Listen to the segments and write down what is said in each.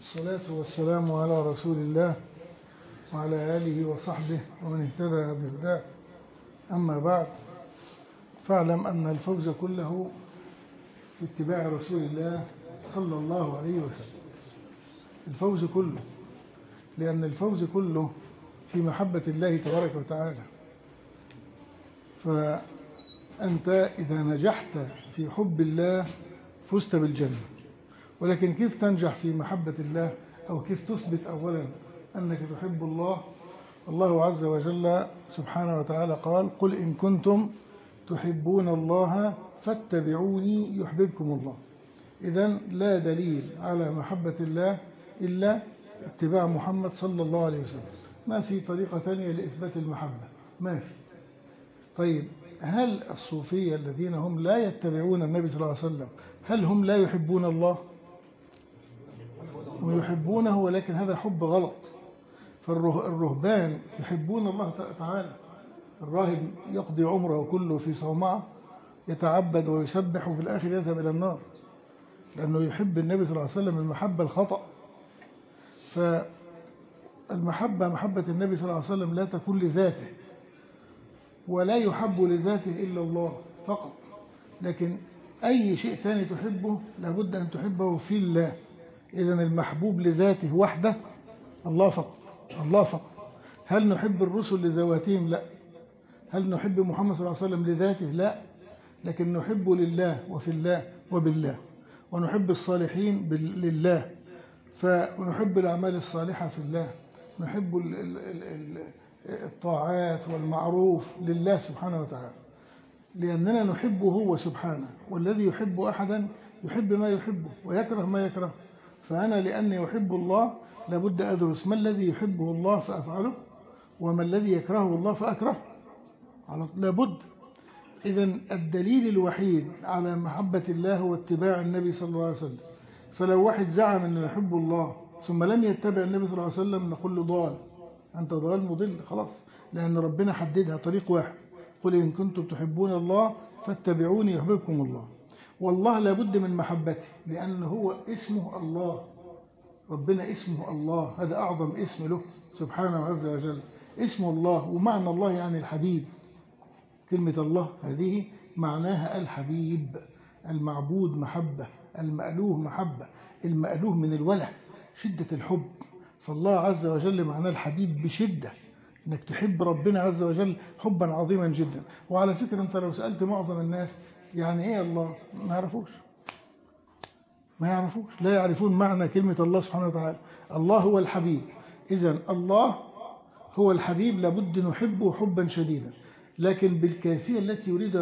والصلاة والسلام على رسول الله وعلى آله وصحبه ومن اهتدى بهداه. أما بعد، فاعلم أن الفوز كله في اتباع رسول الله صلى الله عليه وسلم. الفوز كله، لأن الفوز كله في محبة الله تبارك وتعالى. فأنت إذا نجحت في حب الله فزت بالجنة. ولكن كيف تنجح في محبة الله، أو كيف تثبت أولا أنك تحب الله؟ الله عز وجل سبحانه وتعالى قال: قل إن كنتم تحبون الله فاتبعوني يحببكم الله. إذن لا دليل على محبة الله إلا اتباع محمد صلى الله عليه وسلم. ما في طريقة ثانية لإثبات المحبة، ما في. طيب، هل الصوفية الذين هم لا يتبعون النبي صلى الله عليه وسلم هل هم لا يحبون الله؟ ويحبونه، ولكن هذا حب غلط. فالرهبان يحبون الله تعالى. الراهب يقضي عمره كله في صومعة، يتعبد ويسبح، وفي الآخر يذهب إلى النار، لأنه يحب النبي صلى الله عليه وسلم المحبة الخطأ. فالمحبة، محبة النبي صلى الله عليه وسلم لا تكون لذاته، ولا يحب لذاته إلا الله فقط. لكن أي شيء ثاني تحبه لابد أن تحبه في الله. إذن المحبوب لذاته وحده الله فقط، الله فقط. هل نحب الرسل لذواتهم؟ لا. هل نحب محمد صلى الله عليه وسلم لذاته؟ لا. لكن نحب لله وفي الله وبالله، ونحب الصالحين لله، ونحب الأعمال الصالحة في الله، نحب الطاعات والمعروف لله سبحانه وتعالى، لأننا نحبه هو سبحانه. والذي يحب أحدا يحب ما يحبه ويكره ما يكره. فأنا لأني أحب الله لابد أدرس ما الذي يحبه الله فأفعله، وما الذي يكرهه الله فأكرهه، لابد. إذن الدليل الوحيد على محبة الله هو اتباع النبي صلى الله عليه وسلم. فلو واحد زعم أنه يحب الله ثم لم يتبع النبي صلى الله عليه وسلم نقول له ضال، أنت ضال مضل خلاص، لأن ربنا حددها طريق واحد: قل إن كنتم تحبون الله فاتبعوني يحببكم الله. والله لابد من محبته، لأنه هو اسمه الله. ربنا اسمه الله، هذا أعظم اسم له سبحانه عز وجل، اسمه الله. ومعنى الله يعني الحبيب. كلمة الله هذه معناها الحبيب، المعبود محبة، المألوه محبة، المألوه من الوله، شدة الحب. فالله عز وجل معناه الحبيب بشدة، انك تحب ربنا عز وجل حبا عظيما جدا. وعلى فكرة انت لو سألت معظم الناس يعني ايه الله، ما يعرفوش، لا يعرفون معنى كلمة الله سبحانه وتعالى. الله هو الحبيب. إذن الله هو الحبيب، لابد نحبه حبا شديدا، لكن بالكيفية التي يريدها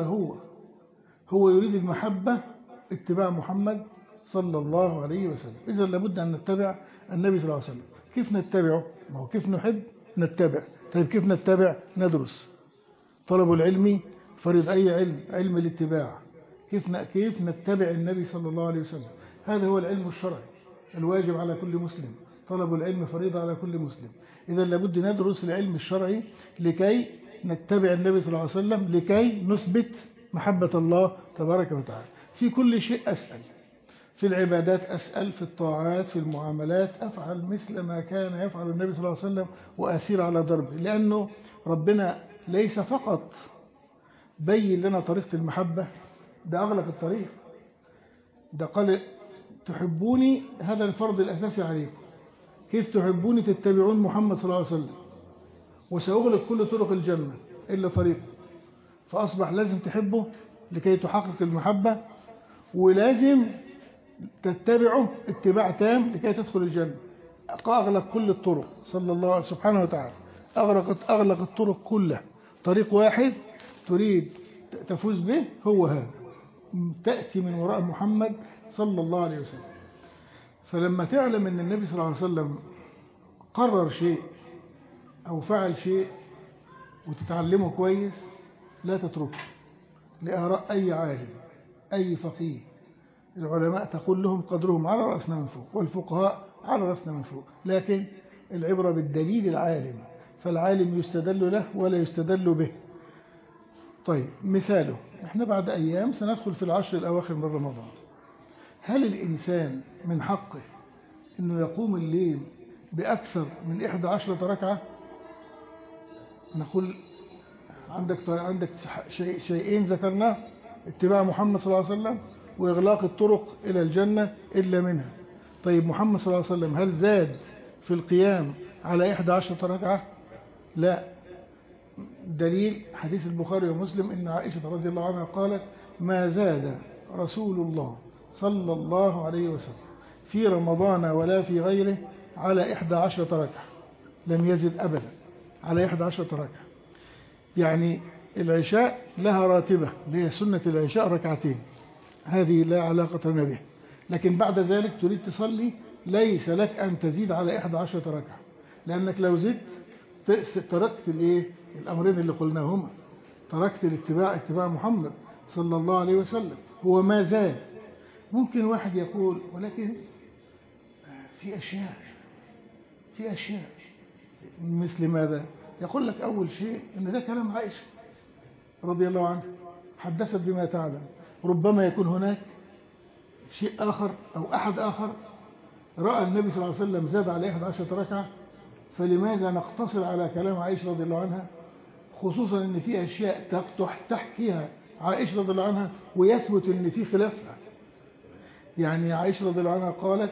هو يريد المحبة اتباع محمد صلى الله عليه وسلم. إذن لابد أن نتبع النبي صلى الله عليه وسلم. كيف نتبعه؟ ما هو كيف نحب نتبع. طيب كيف نتبع؟ ندرس. طلب العلم فرض أي علم، علم الاتباع. كيف نتبع النبي صلى الله عليه وسلم؟ هذا هو العلم الشرعي الواجب على كل مسلم. طلب العلم فريضة على كل مسلم. إذا لابد ندرس العلم الشرعي لكي نتبع النبي صلى الله عليه وسلم، لكي نثبت محبة الله تبارك وتعالى. في كل شيء أسأل، في العبادات أسأل، في الطاعات، في المعاملات أفعل مثل ما كان يفعل النبي صلى الله عليه وسلم وأسير على دربه. لأنه ربنا ليس فقط بين لنا طريقة المحبة، ده أغلق الطريق. ده قال: تحبوني، هذا الفرض الأساسي عليكم. كيف تحبوني؟ تتبعون محمد صلى الله عليه وسلم، وسأغلق كل طرق الجنة إلا طريقه. فأصبح لازم تحبه لكي تحقق المحبة، ولازم تتبعه اتباع تام لكي تدخل الجنة. أغلق كل الطرق صلى الله سبحانه وتعالى، أغلق الطرق كلها. طريق واحد تريد تفوز به هو هذا، تأتي من وراء محمد صلى الله عليه وسلم. فلما تعلم أن النبي صلى الله عليه وسلم قرر شيء أو فعل شيء وتتعلمه كويس، لا تتركه لآراء أي عالم، أي فقيه. العلماء تقول لهم قدرهم على رأسنا من فوق، والفقهاء على رأسنا من فوق، لكن العبرة بالدليل العالم. فالعالم يستدل له ولا يستدل به. طيب، مثاله: احنا بعد أيام سندخل في العشر الأواخر من رمضان. هل الإنسان من حقه أنه يقوم الليل بأكثر من 11 ركعة، نقول عندك شيئين ذكرناه: اتباع محمد صلى الله عليه وسلم، وإغلاق الطرق إلى الجنة إلا منها. طيب محمد صلى الله عليه وسلم هل زاد في القيام على 11 ركعة؟ لا. دليل حديث البخاري ومسلم إن عائشة رضي الله عنها قالت: ما زاد رسول الله صلى الله عليه وسلم في رمضان ولا في غيره على 11 ركعة، لم يزد أبدا على 11 ركعة. يعني العشاء لها راتبة، اللي هي سنة العشاء ركعتين، هذه لا علاقة لنا بها. لكن بعد ذلك تريد تصلي ليس لك أن تزيد على 11 ركعة، لأنك لو زدت تركت الأمرين اللي قلناهما، تركت اتباع محمد صلى الله عليه وسلم. هو ما زاد. ممكن واحد يقول: ولكن في أشياء مثل ماذا؟ يقول لك: أول شيء إن ده كلام عائشة رضي الله عنها، حدثت بما تعلم. ربما يكون هناك شيء آخر أو أحد آخر رأى النبي صلى الله عليه وسلم زاد على 11 ركعة، فلماذا نقتصر على كلام عائشة رضي الله عنها، خصوصا أن في أشياء تحكيها عائشة رضي الله عنها ويثبت أن في خلافها. يعني عائشة رضي الله عنها قالت: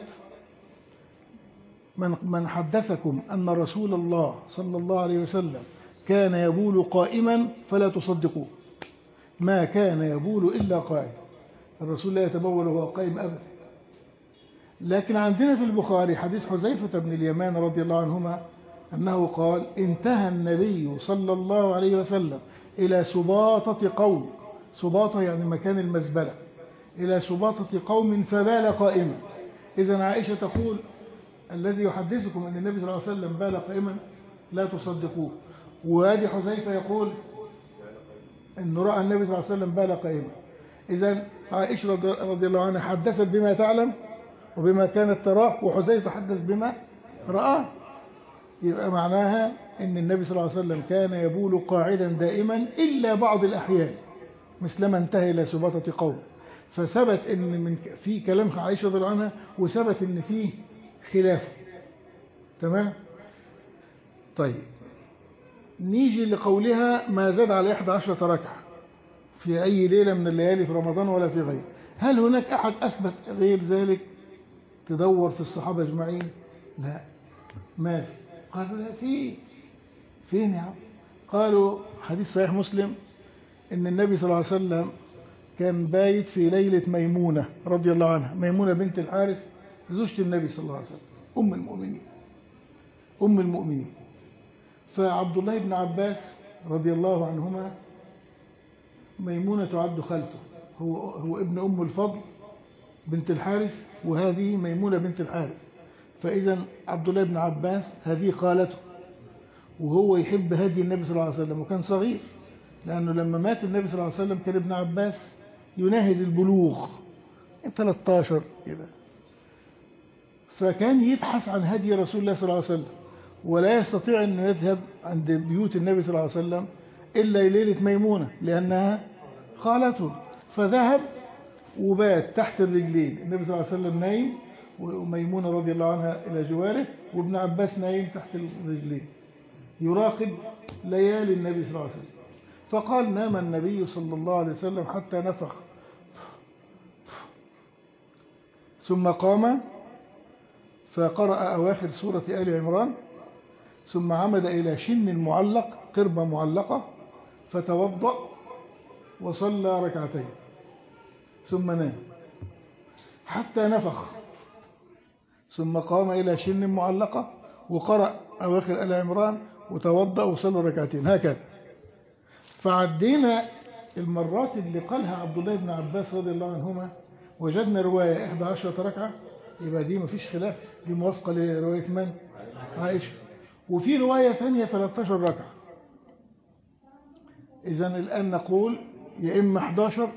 من حدثكم أن رسول الله صلى الله عليه وسلم كان يبول قائما فلا تصدقوه، ما كان يبول إلا قائما. الرسول لا يتبول وهو قائم أبدا. لكن عندنا في البخاري حديث حذيفة بن اليمان رضي الله عنهما أنه قال: انتهى النبي صلى الله عليه وسلم إلى سباطة قوم، سباطة يعني مكان المزبلة، إلى سباطة قوم فبال قائما. إذن عائشة تقول: الذي يحدثكم أن النبي صلى الله عليه وسلم بال قائما لا تصدقوه. وادي حذيفة يقول أنه رأى النبي صلى الله عليه وسلم بال قائما. إذن عائشة رضي الله عنها حدثت بما تعلم وبما كانت تراه، وحذيفة حدث بما رآه. يبقى معناها أن النبي صلى الله عليه وسلم كان يبول قاعدا دائما إلا بعض الأحيان، مثلما انتهى إلى سباطة قوم. فثبت أن في كلام عائشة رضي الله عنها، وثبت أن فيه خلاف. تمام. طيب نيجي لقولها: ما زاد على 11 ركعة في أي ليلة من الليالي في رمضان ولا في غيره. هل هناك أحد أثبت غير ذلك؟ تدور في الصحابة أجمعين؟ لا، ما في. قالوا: لا، فين يا عم؟ قالوا: حديث صحيح مسلم إن النبي صلى الله عليه وسلم كان بايت في ليلة ميمونة رضي الله عنها، ميمونة بنت الحارث زوجة النبي صلى الله عليه وسلم، أم المؤمنين. فعبد الله بن عباس رضي الله عنهما، ميمونة تعد خالته، هو ابن أم الفضل بنت الحارث، وهذه ميمونة بنت الحارث. فإذا عبد الله بن عباس هذه خالته، وهو يحب هدي النبي صلى الله عليه وسلم، وكان صغير، لأنه لما مات النبي صلى الله عليه وسلم كان ابن عباس يناهز البلوغ 13 كده. فكان يبحث عن هدي رسول الله صلى الله عليه وسلم، ولا يستطيع أن يذهب عند بيوت النبي صلى الله عليه وسلم إلا ليلة ميمونة لأنها خالته. فذهب وبات تحت الرجلين، النبي صلى الله عليه وسلم نايم وميمونة رضي الله عنها إلى جواره، وابن عباس نايم تحت الرجلين يراقب ليالي النبي صلى الله عليه وسلم. فقال: نام النبي صلى الله عليه وسلم حتى نفخ، ثم قام فقرأ أواخر سورة آل عمران، ثم عمد إلى شن معلق، قربة معلقة، فتوضأ وصلى ركعتين، ثم نام حتى نفخ، ثم قام إلى شن معلقة وقرأ أواخر آل عمران وتوضأ وصلى ركعتين، هكذا. فعدينا المرات اللي قالها عبد الله بن عباس رضي الله عنهما، وجدنا رواية 11 ركعة، يبقى دي مفيش خلاف، دي موافقة لرواية من؟ عائشة. وفي رواية ثانية 13 ركعة. إذن الآن نقول يا إما 11،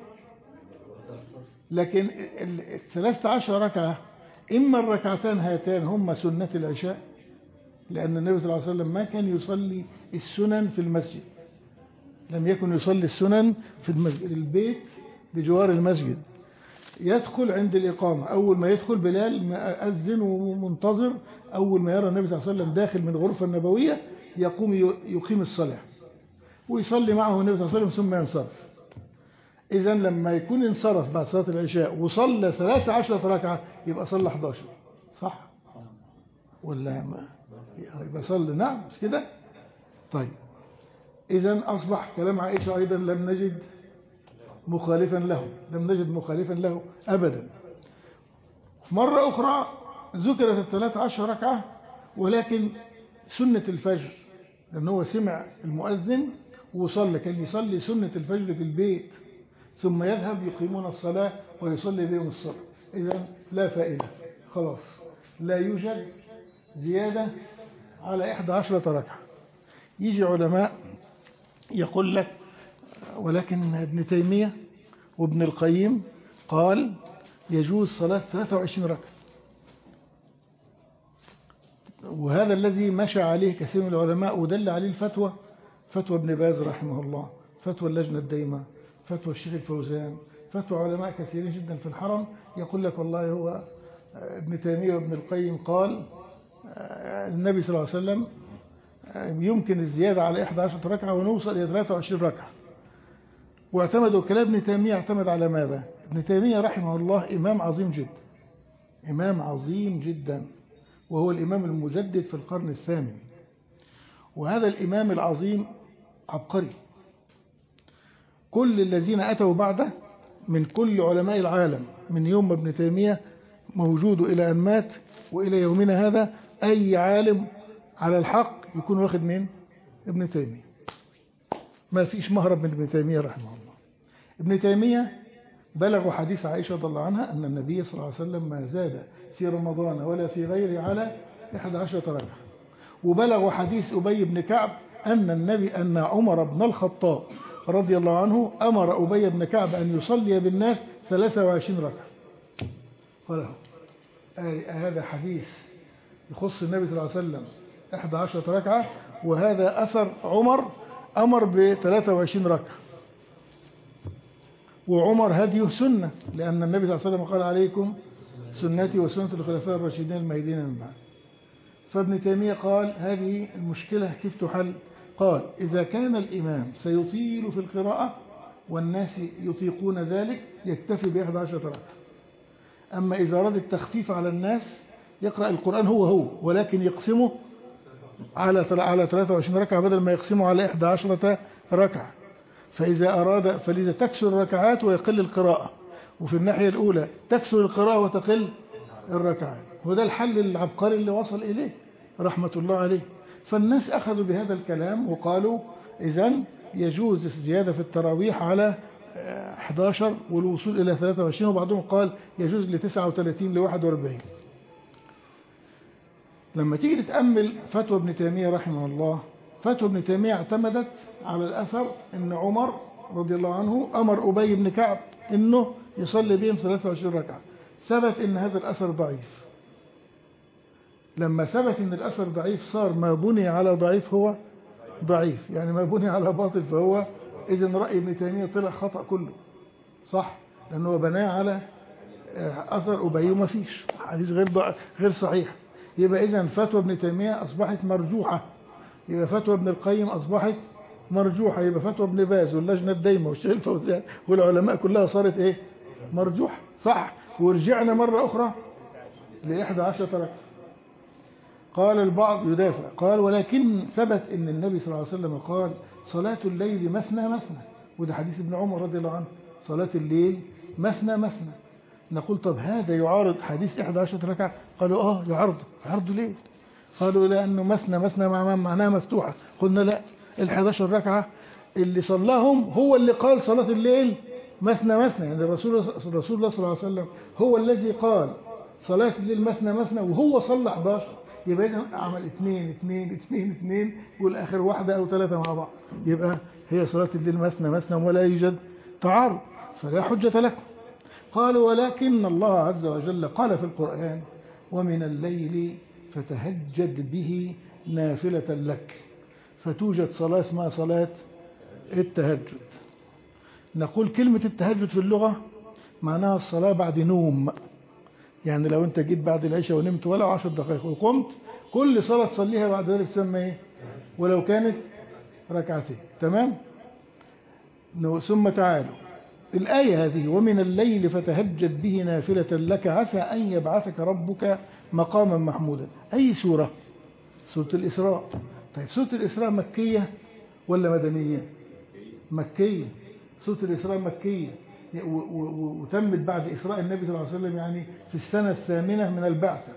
لكن 13 ركعة إما الركعتان هاتان هم سنة العشاء، لأن النبي صلى الله عليه وسلم ما كان يصلي السنن في المسجد، لم يكن يصلي السنن في المسجد، البيت بجوار المسجد. يدخل عند الإقامة، أول ما يدخل بلال مأذن ومنتظر، أول ما يرى النبي صلى الله عليه وسلم داخل من الغرفة النبوية يقوم يقيم الصلاة ويصلي معه النبي صلى الله عليه وسلم ثم ينصرف. إذن لما يكون انصرف بعد صلاة العشاء وصلى 13 ركعة يبقى صلى 11، صح ولا يبقى صلى؟ نعم مش كده. طيب إذن أصبح كلام عائشة أيضا لم نجد مخالفا له، لم نجد مخالفا له أبدا. مرة أخرى ذكرت 13 ركعة، ولكن سنة الفجر، لأنه هو سمع المؤذن وصلى، كان يصلي سنة الفجر في البيت ثم يذهب يقيمون الصلاة ويصلي بهم الصلاة. إذن لا فائدة، خلاص لا يوجد زيادة على 11 ركعة. يجي علماء يقول لك ولكن ابن تيمية وابن القيم قال يجوز صلاة 23 ركعة، وهذا الذي مشى عليه كثير من العلماء ودل عليه الفتوى، فتوى ابن باز رحمه الله، فتوى اللجنة الدائمة، فتوى الشيخ الفوزان، فتوى علماء كثيرين جدا في الحرم. يقول لك والله هو ابن تيمية وابن القيم قال النبي صلى الله عليه وسلم يمكن الزيادة على 11 ركعة ونوصل إلى 23 ركعة. واعتمدوا كلام ابن تيمية، اعتمد على ماذا؟ ابن تيمية رحمه الله إمام عظيم جدا، إمام عظيم جدا، وهو الإمام المجدد في القرن الثامن، وهذا الإمام العظيم عبقري. كل الذين أتوا بعده من كل علماء العالم من يوم ما ابن تيمية موجود إلى أن مات وإلى يومنا هذا، أي عالم على الحق يكون واخد من ابن تيمية، ما فيش مهرب من ابن تيمية رحمه الله. ابن تيمية بلغ حديث عائشة رضي الله عنها أن النبي صلى الله عليه وسلم ما زاد في رمضان ولا في غيره على 11 ركعة، وبلغ حديث أبي بن كعب أن عمر بن الخطاب رضي الله عنه أمر أبي بن كعب أن يصلي بالناس 23 ركعة. قال هذا حديث يخص النبي صلى الله عليه وسلم 11 ركعة، وهذا أثر عمر أمر ب 23 ركعة، وعمر هديه سنة، لأن النبي صلى الله عليه وسلم قال عليكم سنتي وسنة الخلفاء الراشدين المهديين من بعد. فابن تيمية قال هذه المشكلة كيف تحل؟ قال إذا كان الإمام سيطيل في القراءة والناس يطيقون ذلك يكتفي ب 11 ركعة. أما إذا أراد التخفيف على الناس يقرأ القرآن هو ولكن يقسمه على 23 ركعة بدل ما يقسمه على 11 ركعة. فإذا أراد فلذا تكسر الركعات ويقل القراءة، وفي الناحية الأولى تكسر القراءة وتقل الركعات. وده الحل العبقري اللي وصل إليه رحمة الله عليه. فالناس أخذوا بهذا الكلام وقالوا إذن يجوز الزيادة في التراويح على 11 والوصول إلى 23، وبعضهم قال يجوز ل 39 ل 41. لما تيجي تتأمل فتوى ابن تيمية رحمه الله، فتوى ابن تيمية اعتمدت على الأثر أن عمر رضي الله عنه أمر أبي بن كعب أنه يصلي بهم 23 ركعة. ثبت أن هذا الأثر ضعيف. لما ثبت أن الأثر ضعيف صار ما بني على ضعيف هو ضعيف، يعني ما بني على باطل فهو إذن رأي ابن تيمية طلع خطأ كله، صح؟ لأنه بناه على أثر أبي وما فيش حديث غير صحيح. يبقى إذن فتوى ابن تيمية أصبحت مرجوحة، يبقى فتوى ابن القيم أصبحت مرجوحة، يبقى فتوى ابن باز واللجنة الدائمة والشيخ الفوزان والعلماء كلها صارت إيه؟ مرجوحة، صح؟ ورجعنا مرة أخرى ل 11 ركعة. قال البعض يدافع، قال ولكن ثبت أن النبي صلى الله عليه وسلم قال صلاة الليل مثنى مثنى، وده حديث ابن عمر رضي الله عنه، صلاة الليل مثنى مثنى. نقول طب هذا يعارض حديث 11 ركعة؟ قالوا يعارض ليه؟ قالوا لأنه مثنى مثنى معناها مفتوحة. قلنا لا، 11 ركعة اللي صلاهم هو اللي قال صلاة الليل مثنى مثنى، يعني الرسول الله صلى الله عليه وسلم هو الذي قال صلاة الليل مثنى مثنى وهو صلى 11. يبقى إذا عمل 2 2 2 2 والآخر واحدة أو 3 مع بعض، يبقى هي صلاة الليل مثنى مثنى ولا يوجد تعارض، فلا حجة لكم. قالوا ولكن الله عز وجل قال في القرآن ومن الليل فتهجد به نافلة لك، فتوجد صلاة اسمها صلاة التهجد. نقول كلمة التهجد في اللغة معناها الصلاة بعد نوم. يعني لو أنت جيت بعد العشاء ونمت ولا 10 دقائق وقمت، كل صلاة تصليها بعد ذلك تسمى إيه؟ ولو كانت ركعتين. تمام؟ ثم تعالوا الآية هذه: ومن الليل فتهجد به نافلة لك عسى أن يبعثك ربك مقاما محمودا. أي سورة؟ سورة الإسراء. طيب سورة الإسراء مكية ولا مدنية؟ مكية. سورة الإسراء مكية، وتمت بعد إسراء النبي صلى الله عليه وسلم، يعني في السنة الثامنة من البعثة.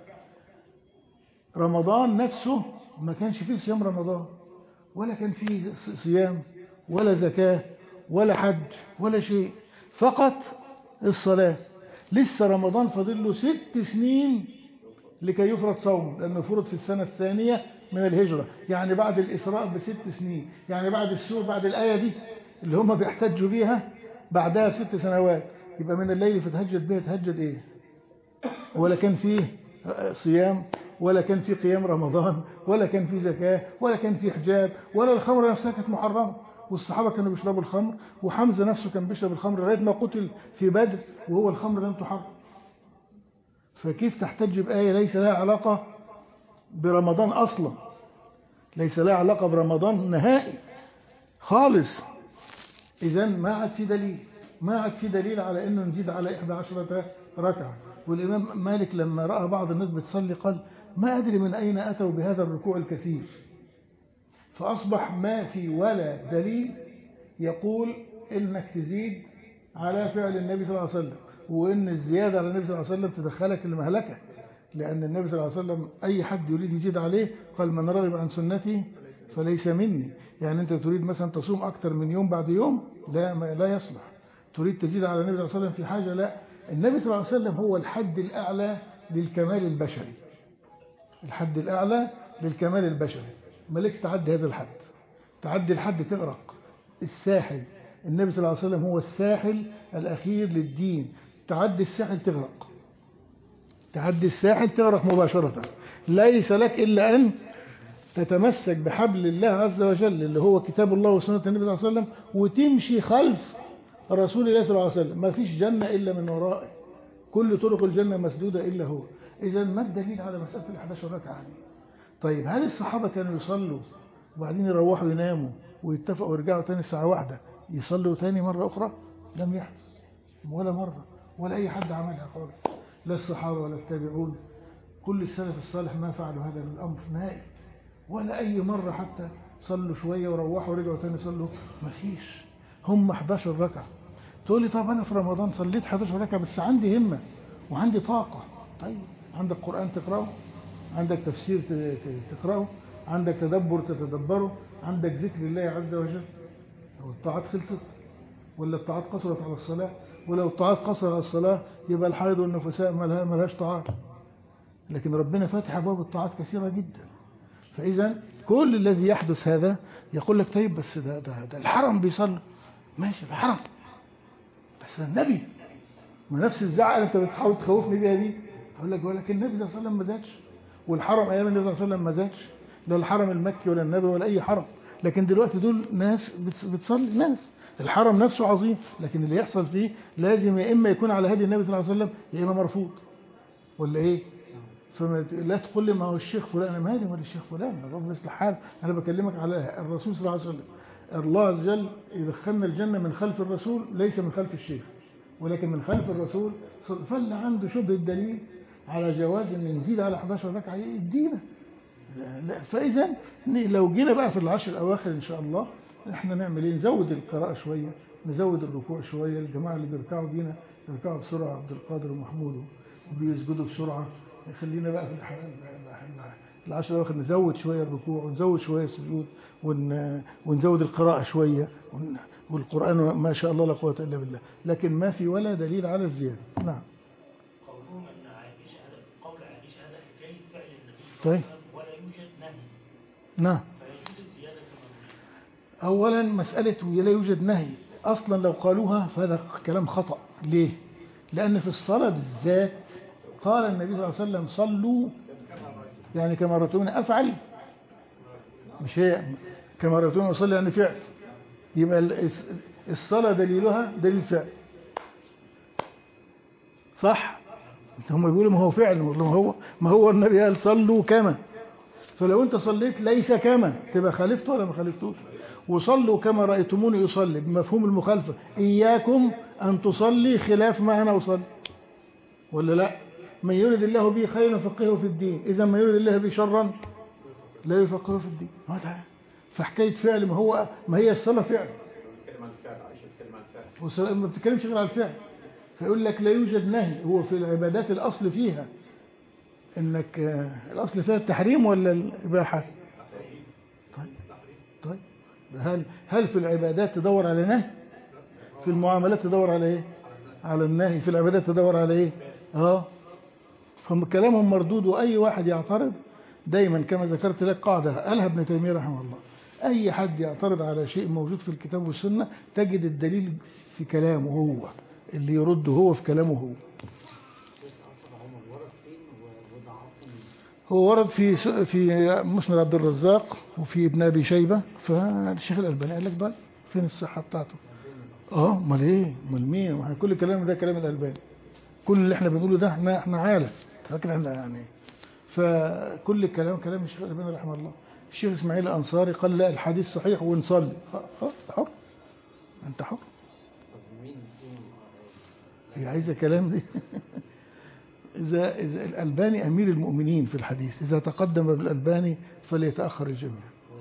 رمضان نفسه ما كانش فيه صيام رمضان، ولا كان فيه صيام ولا زكاة ولا حج ولا شيء، فقط الصلاة. لسه رمضان فاضل له 6 سنين لكي يفرض صوم، لأنه فرض في السنة الثانية من الهجرة، يعني بعد الإسراء ب6 سنين، يعني بعد السور، بعد الآية دي اللي هم بيحتجوا بيها بعدها ب6 سنوات. يبقى من الليل فتهجد بها، تهجد إيه؟ ولا كان فيه صيام، ولا كان فيه قيام رمضان، ولا كان فيه زكاة، ولا كان فيه حجاب، ولا الخمر نفسها كانت محرمة، والصحابة كانوا بيشربوا الخمر، وحمزة نفسه كان بيشرب الخمر لغاية ما قتل في بدر وهو الخمر لم تحرم. فكيف تحتج بآية ليس لها علاقة برمضان أصلا، ليس لها علاقة برمضان نهائي خالص؟ إذن ما عاد في دليل، ما عاد في دليل على أنه نزيد على 11 ركعة. والإمام مالك لما رأى بعض الناس بتصلي قال: ما أدري من أين أتوا بهذا الركوع الكثير. فأصبح ما في ولا دليل يقول إنك تزيد على فعل النبي صلى الله عليه وسلم، وإن الزيادة على النبي صلى الله عليه وسلم تدخلك المهلكة، لأن النبي صلى الله عليه وسلم أي حد يريد يزيد عليه قال: من رغب عن سنتي فليس مني. يعني أنت تريد مثلا تصوم أكثر من يوم بعد يوم، لا يصلح. تريد تزيد على النبي صلى الله عليه وسلم في حاجة، لا. النبي صلى الله عليه وسلم هو الحد الأعلى للكمال البشري، الحد الأعلى للكمال البشري، ملك تعدي هذا الحد، تعدي الحد تغرق. الساحل، النبي صلى الله عليه وسلم هو الساحل الأخير للدين، تعدي الساحل تغرق، تعدي الساحل تغرق مباشرة. ليس لك إلا أن تتمسك بحبل الله عز وجل اللي هو كتاب الله وسنة النبي صلى الله عليه وسلم، وتمشي خلف رسول الله صلى الله عليه وسلم. ما فيش جنة إلا من ورائه، كل طرق الجنة مسدودة إلا هو. إذا ما الدليل على مسألة 11 ركعة؟ طيب هل الصحابة كانوا يصلوا وبعدين يروحوا يناموا ويتفقوا ويرجعوا تاني الساعة 1 يصلوا تاني مرة أخرى؟ لم يحدث ولا مرة، ولا أي حد عملها خالص، لا الصحابة ولا التابعون، كل السلف الصالح ما فعلوا هذا الأمر نهائي، ولا أي مرة حتى صلوا شوية وروحوا ورجعوا تاني صلوا، ما فيش. هم 11 ركعة. تقول لي: طب أنا في رمضان صليت 11 ركعة بس عندي همة وعندي طاقة. طيب عندك قرآن تقرأه، عندك تفسير تقرأه، عندك تدبر تتدبره، عندك ذكر الله عز وجل. لو الطاعات خلصت ولا الطاعات قصرت على الصلاة؟ ولو الطاعات قصرت على الصلاة يبقى الحائض والنفساء ما لهاش طاعات. لكن ربنا فاتح أبواب الطاعات كثيرة جدا. فإذا كل الذي يحدث هذا يقول لك: طيب بس ده الحرم بيصلي. ماشي الحرم، بس النبي، ما نفس الزعقة اللي انت بتحاول تخوفني بيها دي. اقول لك: ولكن النبي صلى الله عليه وسلم ما زادش، والحرم ايام النبي صلى الله عليه وسلم ما زادش، لا الحرم المكي ولا النبي ولا اي حرم. لكن دلوقتي دول ناس بتصلي، ناس الحرم نفسه عظيم، لكن اللي يحصل فيه لازم يا اما يكون على هدي النبي صلى الله عليه وسلم يا اما مرفوض، ولا ايه؟ فلا تقول لي: ما هو الشيخ فلان. انا مالي ولا الشيخ فلان، ربنا يصلح حال. انا بكلمك على الرسول صلى الله عليه وسلم. الله عز وجل يدخلنا الجنة من خلف الرسول، ليس من خلف الشيخ، ولكن من خلف الرسول. فاللي عنده شبه الدليل على جواز ان نزيد على 11 ركعة يدينا. فإذا لو جينا بقى في العشر الأواخر إن شاء الله، احنا نعمل ايه؟ نزود القراءة شوية، نزود الركوع شوية. الجماعة اللي بيركعوا بينا بيركعوا بسرعة، عبد القادر ومحمود، وبيسجدوا بسرعة. خلينا بقى في العشر الأواخر نزود شوية الركوع، ونزود شوية السجود، ونزود القراءة شوية، والقرآن ما شاء الله لا قوة إلا بالله. لكن ما في ولا دليل على الزيادة. نعم. قولهم أن عائشة هذا قول عائشة هذا حكاية فعل النبي طيب. ولا يوجد نهي. نعم. فيجوز الزيادة كما أولا مسألة لا يوجد نهي أصلا، لو قالوها فهذا كلام خطأ. ليه؟ لأن في الصلاة بالذات قال النبي صلى الله عليه وسلم: صلوا يعني كما رأيتموني أفعل، مش هي كما رأيتموني أصلي يعني فعل. يبقى الصلاة دليلها دليل فعل. صح؟ هم بيقولوا ما هو فعل، ما هو النبي قال صلوا كما. فلو انت صليت ليس كما تبقى خالفته ولا ما خالفتوش؟ وصلوا كما رأيتموني يصلي بمفهوم المخالفة، إياكم أن تصلي خلاف ما أنا أصلي، ولا لا؟ من يريد الله به خيرا يفقهه في الدين، إذا ما يريد الله به شرا لا يفقهه في الدين. فحكاية فعل، ما هي الصلاة فعل، والصلاة ما بتتكلمش غير على الفعل. فيقول لك لا يوجد نهي، هو في العبادات الأصل فيها إنك الأصل فيها التحريم ولا الإباحة؟ طيب هل في العبادات تدور على نهي؟ في المعاملات تدور على إيه؟ على النهي. في العبادات تدور على إيه؟ فهم كلامهم مردود، وأي واحد يعترض دايما كما ذكرت لك قاعدة قالها ابن تيمية رحمه الله، أي حد يعترض على شيء موجود في الكتاب والسنة تجد الدليل في كلامه هو، اللي يرده هو في كلامه هو. هو ورد في مسند عبد الرزاق وفي ابن أبي شيبة. فالشيخ الألباني قال لك بقى فين الصحة بتاعته؟ امال ايه؟ امال مين؟ واحنا كل كلام ده كلام الألباني، كل اللي احنا بنقوله ده احنا عالم، فاكر احنا يعني. فكل الكلام كلام الشيخ الألباني رحمه الله. الشيخ اسماعيل الأنصاري قال لا الحديث صحيح ونصلي. حر، انت حر. هي عايزه كلام دي. إذا الألباني أمير المؤمنين في الحديث، إذا تقدم بالألباني فليتأخر الجميع.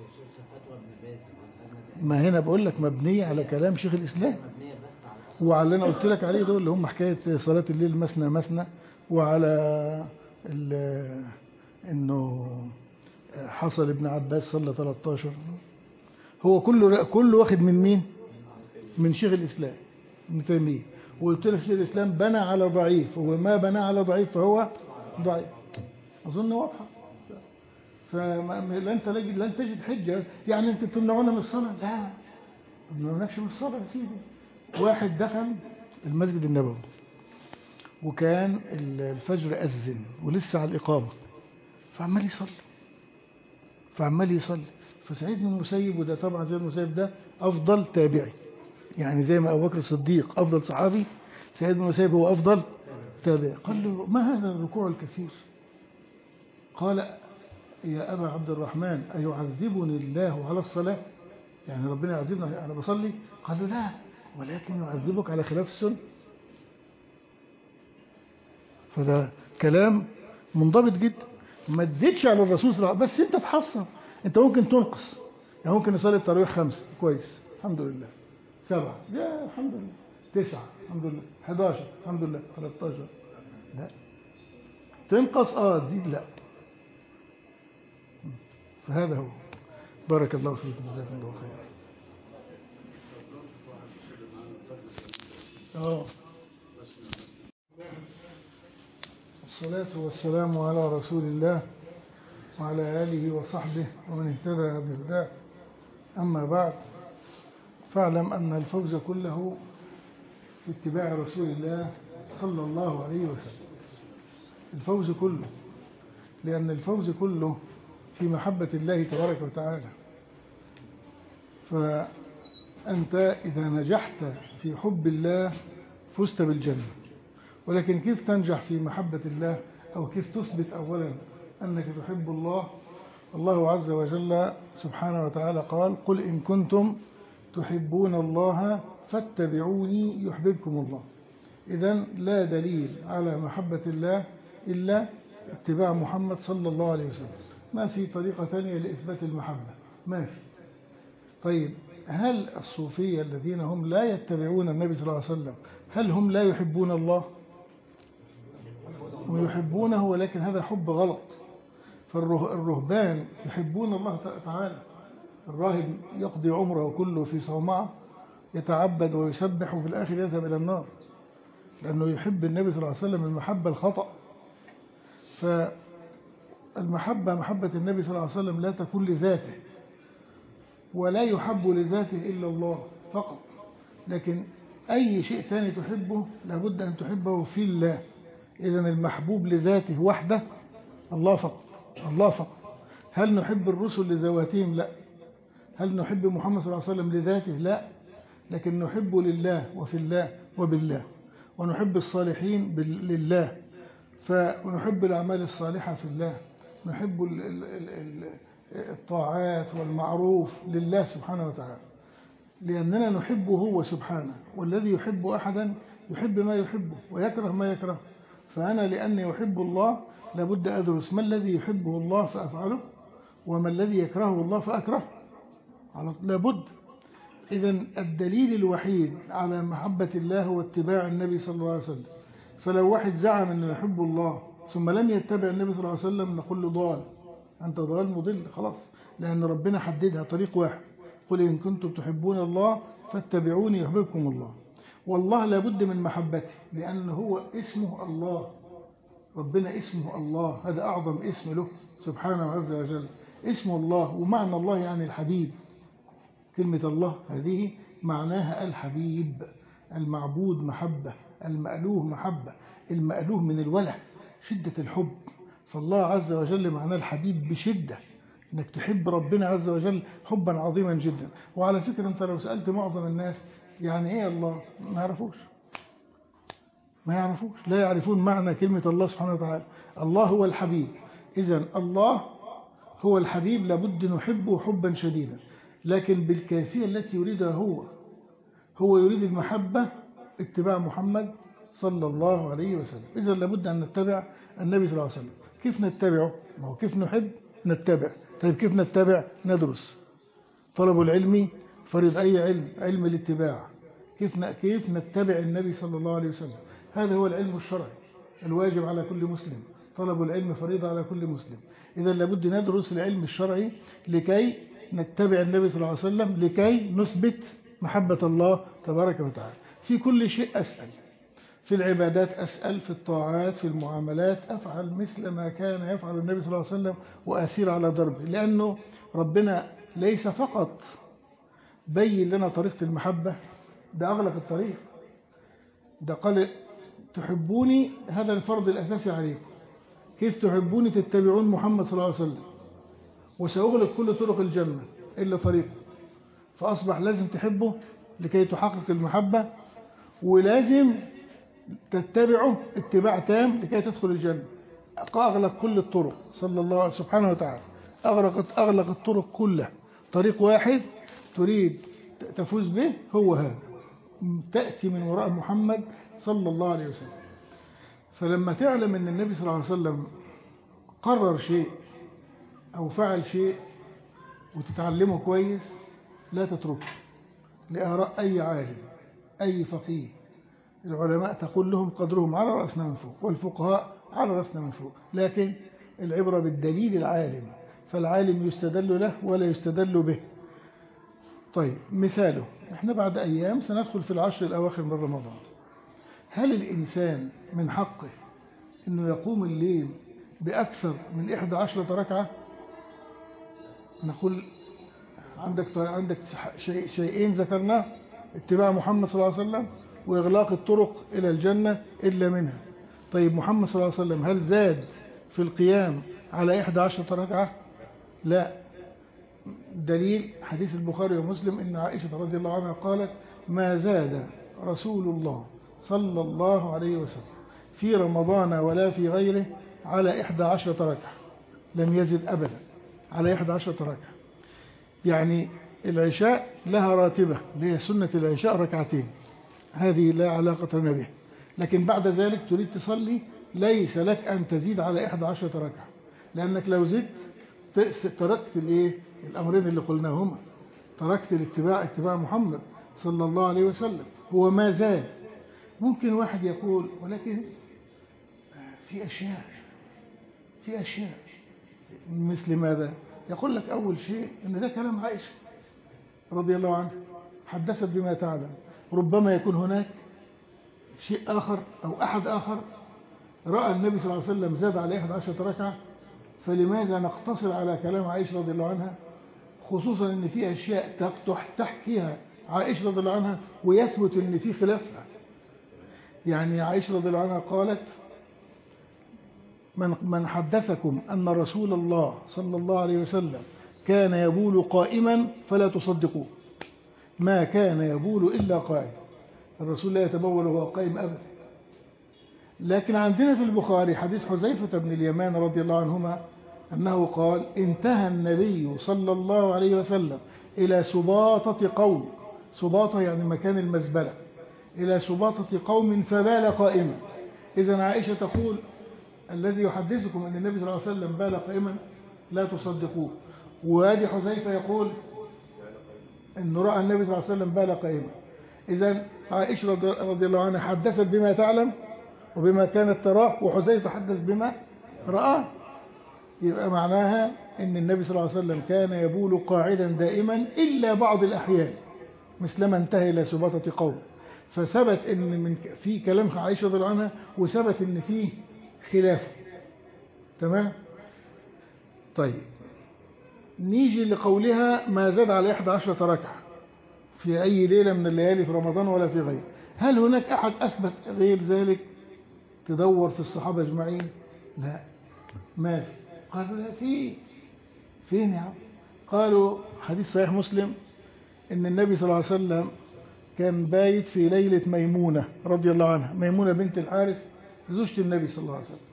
ما هنا بقول لك مبنية على كلام شيخ الإسلام، وعلى اللي أنا قلت لك عليه دول اللي هم حكاية صلاة الليل مثنى مثنى، وعلى إنه حصل ابن عباس صلى 13. هو كله واخد من مين؟ من شيخ الإسلام ابن تيمية. وقلت لك شيخ الإسلام بنى على ضعيف، وما بنى على ضعيف فهو ضعيف. أظن واضحة. لن تجد حجة يعني أنت تمنعونا من الصلاة. لا، ما بنمنعكش من الصلاة يا سيدي. واحد دخل المسجد النبوي وكان الفجر أذن ولسه على الإقامة، فعمال يصلي. فسعيد بن المسيب، وده طبعا زي المسيب ده أفضل تابعي، يعني زي ما أبو بكر الصديق أفضل صحابي، سعيد بن المسيب هو أفضل تابعي. قال له ما هذا الركوع الكثير؟ قال يا أبا عبد الرحمن أيعذبني الله على الصلاة؟ يعني ربنا يعذبنا أنا بصلي؟ قال له لا، ولكن يعذبك على خلاف السنة. فده كلام منضبط جدا. ما تزيدش على الرسول صلى الله عليه وسلم، بس انت تحصل. انت ممكن تنقص، يعني ممكن نصلي التراويح 5 كويس الحمد لله، 7 يا الحمد لله، 9 الحمد لله، 11 الحمد لله، 13 لا تنقص، تزيد لا. فهذا هو. بارك الله فيكم، جزاكم الله خيرا. الصلاة والسلام على رسول الله وعلى آله وصحبه ومن اهتدى بهداه. أما بعد، فاعلم أن الفوز كله في اتباع رسول الله صلى الله عليه وسلم. الفوز كله، لأن الفوز كله في محبة الله تبارك وتعالى. فأنت إذا نجحت في حب الله فزت بالجنة. ولكن كيف تنجح في محبة الله، أو كيف تثبت أولا أنك تحب الله؟ الله عز وجل سبحانه وتعالى قال قل إن كنتم تحبون الله فاتبعوني يحببكم الله. إذن لا دليل على محبة الله إلا اتباع محمد صلى الله عليه وسلم. ما في طريقة ثانية لإثبات المحبة، ما في. طيب، هل الصوفية الذين هم لا يتبعون النبي صلى الله عليه وسلم هل هم لا يحبون الله؟ ويحبونه، ولكن هذا حب غلط. فالرهبان يحبون الله تعالى. الراهب يقضي عمره كله في صومعة يتعبد ويسبح، وفي الآخر يذهب إلى النار، لأنه يحب النبي صلى الله عليه وسلم المحبة الخطأ. فالمحبة محبة النبي صلى الله عليه وسلم لا تكون لذاته، ولا يحب لذاته إلا الله فقط. لكن أي شيء ثاني تحبه لابد أن تحبه في الله. إذن المحبوب لذاته وحده الله فقط، الله فقط. هل نحب الرسل لذواتهم؟ لا. هل نحب محمد صلى الله عليه وسلم لذاته؟ لا. لكن نحب لله وفي الله وبالله. ونحب الصالحين لله، فنحب الأعمال الصالحة في الله، نحب الطاعات والمعروف لله سبحانه وتعالى، لأننا نحبه هو سبحانه، والذي يحب أحدا يحب ما يحبه ويكره ما يكره. فأنا لأني أحب الله لابد أدرس ما الذي يحبه الله فأفعله، وما الذي يكرهه الله فأكره، لابد. إذن الدليل الوحيد على محبة الله هو اتباع النبي صلى الله عليه وسلم. فلو واحد زعم أنه يحب الله ثم لم يتبع النبي صلى الله عليه وسلم نقول له ضال، أنت ضال مضل خلاص، لأن ربنا حددها طريق واحد: قل إن كنتم تحبون الله فاتبعوني يحببكم الله. والله لابد من محبته، لأنه هو اسمه الله، ربنا اسمه الله، هذا أعظم اسم له سبحانه عز وجل، اسمه الله. ومعنى الله يعني الحبيب، كلمة الله هذه معناها الحبيب، المعبود محبة، المألوه محبة، المألوه من الوله شدة الحب. فالله عز وجل معناه الحبيب بشدة، انك تحب ربنا عز وجل حبا عظيما جدا. وعلى فكرة انت لو سألت معظم الناس يعني ايه الله، ما يعرفوش، لا يعرفون معنى كلمة الله سبحانه وتعالى. الله هو الحبيب، إذن الله هو الحبيب لابد نحبه حبا شديدا، لكن بالكيفية التي يريدها هو يريد المحبة اتباع محمد صلى الله عليه وسلم. إذن لابد أن نتبع النبي صلى الله عليه وسلم. كيف نتبعه؟ ما هو كيف نحب نتبع. طيب كيف نتبع؟ ندرس. طلب العلم فرض أي علم، علم الاتباع. كيف نتبع النبي صلى الله عليه وسلم؟ هذا هو العلم الشرعي الواجب على كل مسلم، طلب العلم فريضة على كل مسلم. إذا لابد ندرس العلم الشرعي لكي نتبع النبي صلى الله عليه وسلم، لكي نثبت محبة الله تبارك وتعالى. في كل شيء أسأل، في العبادات أسأل، في الطاعات، في المعاملات أفعل مثل ما كان يفعل النبي صلى الله عليه وسلم وأسير على ضربه، لأنه ربنا ليس فقط بين لنا طريقة المحبة، ده أغلق الطريق، ده قال تحبوني، هذا الفرض الأساسي عليكم. كيف تحبوني؟ تتبعون محمد صلى الله عليه وسلم، وسأغلق كل طرق الجنة إلا طريقه. فأصبح لازم تحبه لكي تحقق المحبة، ولازم تتبعه اتباع تام لكي تدخل الجنة. أغلق كل الطرق صلى الله سبحانه وتعالى، أغلق الطرق كلها، طريق واحد تريد تفوز به هو هذا، تأتي من وراء محمد صلى الله عليه وسلم. فلما تعلم أن النبي صلى الله عليه وسلم قرر شيء أو فعل شيء وتتعلمه كويس، لا تتركه لآراء أي عالم أي فقيه. العلماء تقول لهم قدرهم على رأسنا من فوق، والفقهاء على رأسنا من فوق، لكن العبرة بالدليل العالم، فالعالم يستدل له ولا يستدل به. طيب مثاله، احنا بعد أيام سندخل في العشر الأواخر من رمضان. هل الإنسان من حقه أنه يقوم الليل بأكثر من 11 ركعة؟ نقول عندك شيئين ذكرناه: اتباع محمد صلى الله عليه وسلم، وإغلاق الطرق إلى الجنة إلا منها. طيب محمد صلى الله عليه وسلم هل زاد في القيام على 11 ركعة؟ لا. دليل حديث البخاري ومسلم إن عائشة رضي الله عنها قالت: ما زاد رسول الله صلى الله عليه وسلم في رمضان ولا في غيره على 11 ركعة، لم يزد أبدا على 11 ركعة. يعني العشاء لها راتبة، اللي هي سنة العشاء ركعتين، هذه لا علاقة لنا بها، لكن بعد ذلك تريد تصلي ليس لك أن تزيد على 11 ركعة، لأنك لو زدت تركت الأمرين اللي قلناهما، تركت اتباع محمد صلى الله عليه وسلم. هو ما زاد. ممكن واحد يقول ولكن في أشياء مثل ماذا؟ يقول لك أول شيء إن ده كلام عائشة رضي الله عنها، حدثت بما تعلم، ربما يكون هناك شيء آخر أو أحد آخر رأى النبي صلى الله عليه وسلم زاد على 11 ركعة، فلماذا نقتصر على كلام عائشة رضي الله عنها، خصوصا إن في أشياء تحكيها عائشة رضي الله عنها ويثبت إن في خلافها. يعني عائشة رضي الله عنها قالت: من حدثكم أن رسول الله صلى الله عليه وسلم كان يبول قائما فلا تصدقوه، ما كان يبول إلا قائم. الرسول لا يتبول وهو قائم أبدا، لكن عندنا في البخاري حديث حذيفة بن اليمان رضي الله عنهما أنه قال انتهى النبي صلى الله عليه وسلم إلى سباطة قوم، سباطة يعني مكان المزبلة، إلى سباطة قوم فبال قائما. إذن عائشة تقول الذي يحدثكم أن النبي صلى الله عليه وسلم بال قائما لا تصدقوه، وادي حذيفة يقول أنه رأى النبي صلى الله عليه وسلم بال قائما. إذن عائشة رضي الله عنها حدثت بما تعلم وبما كانت تراه، وحذيفة حدث بما رآه، يبقى معناها أن النبي صلى الله عليه وسلم كان يبول قاعدا دائما إلا بعض الأحيان مثلما انتهى إلى سباطة قوم. فثبت أن في كلام عائشة رضي الله عنها، وثبت أن فيه خلاف. تمام. طيب نيجي لقولها ما زاد على 11 ركعة في أي ليلة من الليالي في رمضان ولا في غيره. هل هناك أحد أثبت غير ذلك؟ تدور في الصحابة أجمعين؟ لا، ما في. قالوا لا، فين يا عم؟ قالوا حديث صحيح مسلم ان النبي صلى الله عليه وسلم كان بايت في ليلة ميمونة رضي الله عنها، ميمونة بنت الحارث زوجة النبي صلى الله عليه وسلم،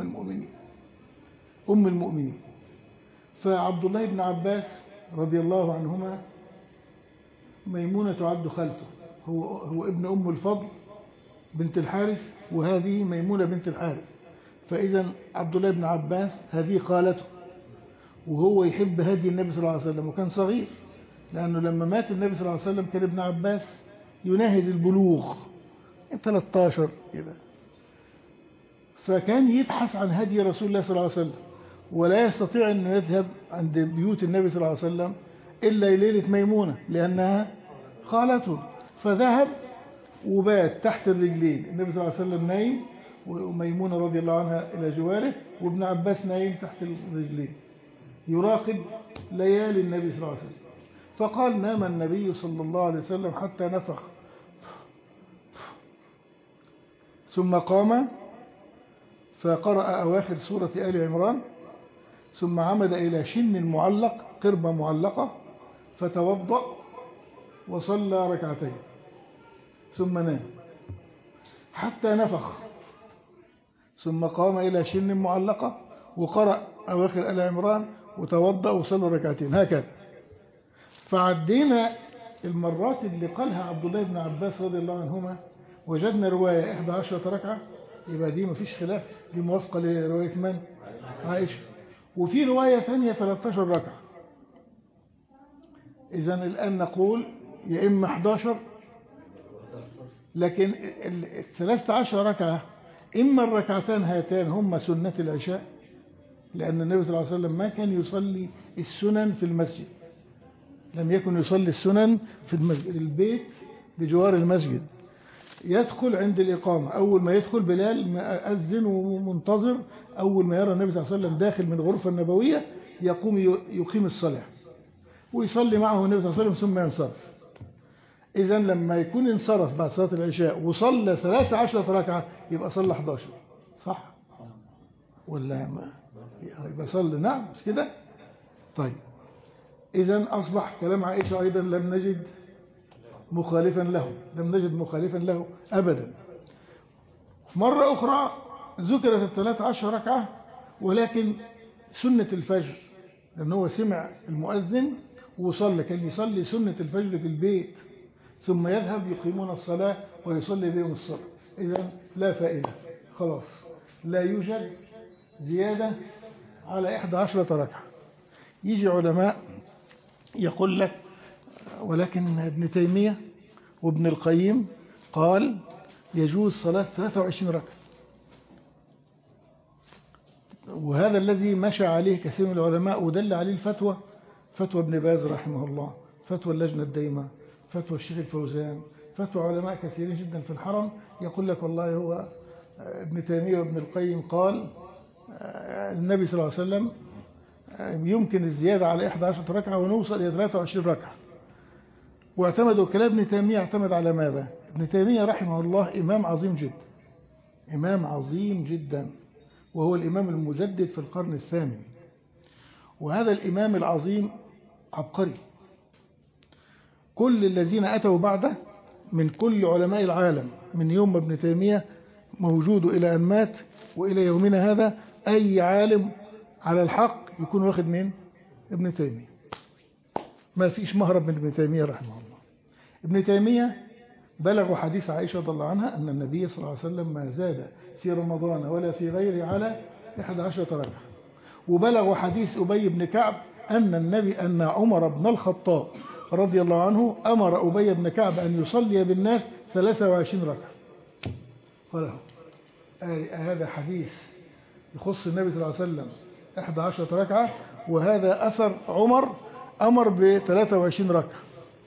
أم المؤمنين. فعبد الله بن عباس رضي الله عنهما، ميمونة تعد خالته، هو ابن أم الفضل بنت الحارث، وهذه ميمونة بنت الحارث. فإذا عبد الله بن عباس هذه خالته، وهو يحب هدي النبي صلى الله عليه وسلم، وكان صغير، لأنه لما مات النبي صلى الله عليه وسلم كان ابن عباس يناهز البلوغ 13 كده. فكان يبحث عن هدي رسول الله صلى الله عليه وسلم، ولا يستطيع أن يذهب عند بيوت النبي صلى الله عليه وسلم إلا ليلة ميمونة لأنها خالته. فذهب وبات تحت الرجلين، النبي صلى الله عليه وسلم نايم وميمونة رضي الله عنها إلى جواره، وابن عباس نايم تحت الرجلين يراقب ليالي النبي صلى الله عليه وسلم. فقال نام النبي صلى الله عليه وسلم حتى نفخ، ثم قام فقرأ أواخر سورة آل عمران، ثم عمد إلى شن معلق، قربة معلقة، فتوضأ وصلى ركعتين ثم نام حتى نفخ، ثم قام إلى شن معلقة وقرأ أواخر آل عمران وتوضأ وصلى ركعتين، هكذا. فعدينا المرات اللي قالها عبد الله بن عباس رضي الله عنهما، وجدنا رواية 11 ركعة، يبقى دي مفيش خلاف، دي موافقة لرواية من؟ عائشة. وفي رواية ثانية 13 ركعة. إذن الآن نقول يا إما 11، لكن 13 ركعة إما الركعتان هاتان هم سنة العشاء، لأن النبي صلى الله عليه وسلم ما كان يصلي السنن في المسجد، لم يكن يصلي السنن في المسجد، البيت بجوار المسجد. يدخل عند الإقامة، أول ما يدخل بلال مأذن ومنتظر، أول ما يرى النبي صلى الله عليه وسلم داخل من الغرفة النبوية يقوم يقيم الصلاة ويصلي معه النبي صلى الله عليه وسلم ثم ينصرف. إذن لما يكون انصرف بعد صلاة العشاء وصلى 13 ركعة يبقى صلى 11، صح ولا ما يبقى صلى؟ نعم، مش كده؟ طيب إذن أصبح كلام عائشة أيضا لم نجد مخالفا له أبدا. مرة أخرى ذكرت 13 ركعة، ولكن سنة الفجر، لأنه هو سمع المؤذن وصلى، كان يصلي سنة الفجر في البيت ثم يذهب يقيمون الصلاة ويصلي بهم الصلاة. إذن لا فائدة، خلاص لا يوجد زيادة على 11 ركعة. يجي علماء يقول لك ولكن ابن تيمية وابن القيم قال يجوز صلاة 23 ركعة، وهذا الذي مشى عليه كثير من العلماء ودل عليه الفتوى، فتوى ابن باز رحمه الله، فتوى اللجنة الدائمة، فتوى الشيخ الفوزان، فتوى علماء كثيرين جدا في الحرم. يقول لك والله هو ابن تيمية وابن القيم قال النبي صلى الله عليه وسلم يمكن الزيادة على 11 ركعة ونوصل إلى 23 ركعة. واعتمدوا كلام ابن تيمية، اعتمد على ماذا؟ ابن تيمية رحمه الله إمام عظيم جدا، وهو الإمام المجدد في القرن الثامن، وهذا الإمام العظيم عبقري. كل الذين أتوا بعده من كل علماء العالم من يوم ابن تيمية موجود إلى أن مات وإلى يومنا هذا. أي عالم على الحق يكون واخد من ابن تيمية، ما فيش مهرب من ابن تيمية رحمه الله. ابن تيمية بلغ حديث عائشة رضي الله عنها أن النبي صلى الله عليه وسلم ما زاد في رمضان ولا في غيره على 11 ركعة. وبلغ حديث أبي بن كعب أن عمر بن الخطاب رضي الله عنه أمر أبي بن كعب أن يصلي بالناس 23 ركعة. قال هذا حديث يخص النبي صلى الله عليه وسلم 11 ركعة، وهذا أثر عمر أمر ب 23 ركعة.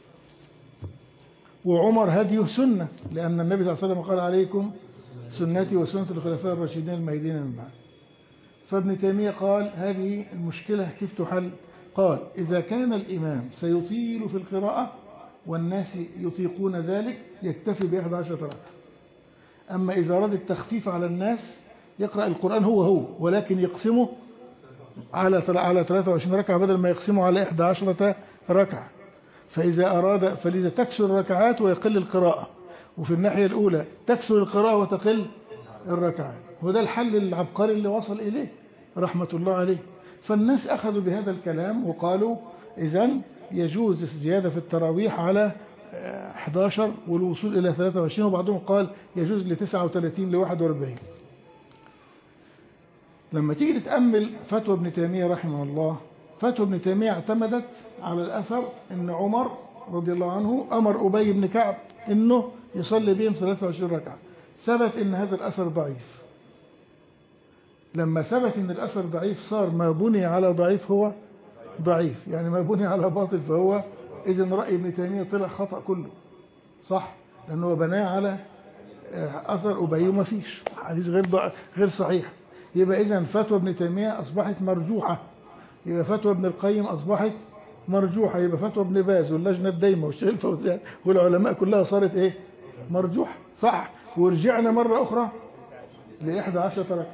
وعمر هديه سنة، لأن النبي صلى الله عليه وسلم قال عليكم سنتي وسنة الخلفاء الراشدين المهديين من بعد. فابن تيمية قال هذه المشكلة كيف تحل؟ قال إذا كان الإمام سيطيل في القراءة والناس يطيقون ذلك يكتفي ب11 ركعة. أما إذا أراد التخفيف على الناس يقرأ القرآن هو ولكن يقسمه على 23 ركعة بدل ما يقسمه على 11 ركعة. فإذا أراد فلذا تكسر الركعات ويقل القراءة، وفي الناحية الأولى تكسر القراءة وتقل الركعات. وده الحل العبقري اللي وصل إليه رحمة الله عليه. فالناس أخذوا بهذا الكلام وقالوا إذن يجوز الزيادة في التراويح على 11 والوصول إلى 23، وبعضهم قال يجوز ل 39 ل 41. لما تيجي تتأمل فتوى ابن تيمية رحمه الله، فتوى ابن تيمية اعتمدت على الأثر أن عمر رضي الله عنه أمر أبي بن كعب أنه يصلي بهم 23 ركعة. ثبت أن هذا الأثر ضعيف. لما ثبت أن الأثر ضعيف صار ما بني على ضعيف هو ضعيف، يعني ما بني على باطل فهو. إذن رأي ابن تيمية طلع خطأ كله، صح؟ لأنه بناه على أثر أبي وما فيش حديث غير صحيح. يبقى إذن فتوى ابن تيمية أصبحت مرجوحة، يبقى فتوى ابن القيم أصبحت مرجوحة، يبقى فتوى ابن باز واللجنة الدايمة والشيخ الفوزان والعلماء كلها صارت إيه؟ مرجوحة، صح؟ ورجعنا مرة أخرى ل11 ركعة.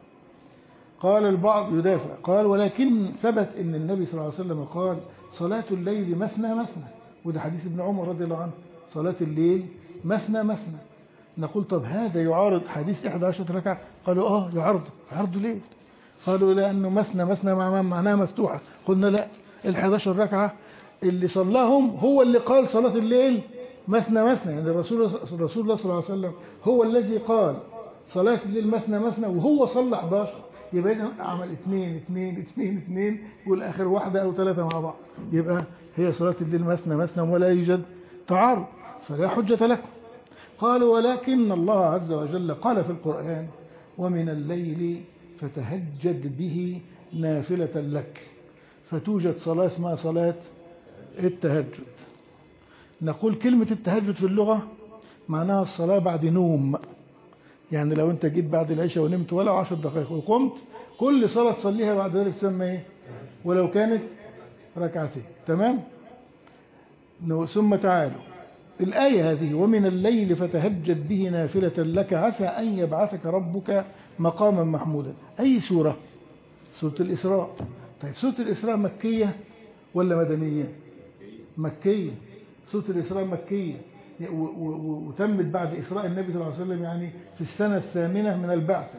قال البعض يدافع، قال ولكن ثبت أن النبي صلى الله عليه وسلم قال صلاة الليل مثنى مثنى، وده حديث ابن عمر رضي الله عنه، صلاة الليل مثنى مثنى. نقول طب هذا يعارض حديث 11 ركعة؟ قالوا يعارض ليه؟ قالوا لأنه مثنى مثنى معناها مفتوحة. قلنا لا، 11 ركعة اللي صلاهم هو اللي قال صلاة الليل مثنى مثنى، يعني الرسول الله صلى الله عليه وسلم هو الذي قال صلاة الليل مثنى مثنى، وهو صلى 11. يبقى إذا عمل 2 2 2 2 والآخر واحدة أو 3 مع بعض، يبقى هي صلاة الليل مثنى مثنى ولا يوجد تعارض، فلا حجة لكم. قالوا ولكن الله عز وجل قال في القرآن ومن الليل فتهجد به نافلة لك، فتوجد صلاة اسمها صلاة التهجد. نقول كلمة التهجد في اللغة معناها الصلاة بعد نوم، يعني لو انت جيت بعد العشاء ونمت ولا 10 دقائق وقمت، كل صلاة تصليها بعد ذلك تسمى ايه؟ ولو كانت ركعتين. تمام؟ ثم تعالوا الآية هذه ومن الليل فتهجد به نافلة لك عسى أن يبعثك ربك مقاما محمودا. أي سورة؟ سورة الإسراء. طيب سورة الإسراء مكية ولا مدنية؟ مكية. سورة الإسراء مكية، وتمت بعد إسراء النبي صلى الله عليه وسلم، يعني في السنة 8 من البعثة.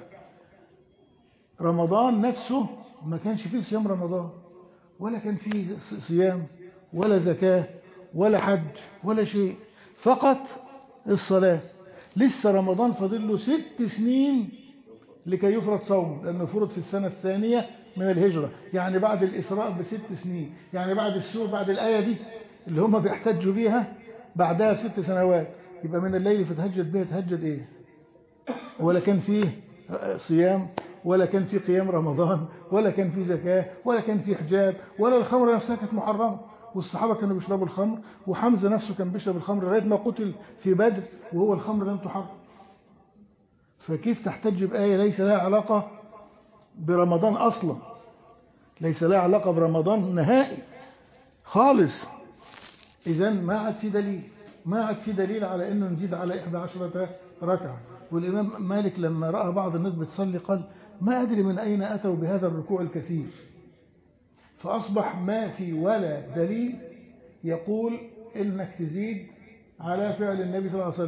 رمضان نفسه ما كانش فيه صيام رمضان، ولا كان فيه صيام ولا زكاة ولا حج ولا شيء، فقط الصلاة. لسه رمضان فاضل له 6 سنين لكي يفرض صوم، لأنه فرض في السنة 2 من الهجرة، يعني بعد الإسراء ب6 سنين، يعني بعد السور بعد الآية دي اللي هم بيحتجوا بيها بعدها ب6 سنوات. يبقى من الليل فتهجد بها، تهجد ايه؟ ولا كان فيه صيام ولا كان فيه قيام رمضان ولا كان فيه زكاة ولا كان فيه حجاب، ولا الخمر نفسها كانت محرمة، والصحابة كانوا بيشربوا الخمر، وحمزة نفسه كان بيشرب الخمر لغاية ما قتل في بدر وهو الخمر لم تحرم. فكيف تحتج بآية ليس لها علاقة برمضان أصلا، ليس لها علاقة برمضان نهائي خالص. إذن ما عاد في دليل على أنه نزيد على 11 ركعة. والإمام مالك لما رأى بعض الناس بتصلي قال ما أدري من أين أتوا بهذا الركوع الكثير، فأصبح ما في ولا دليل يقول إنك تزيد على فعل النبي صلى الله عليه وسلم،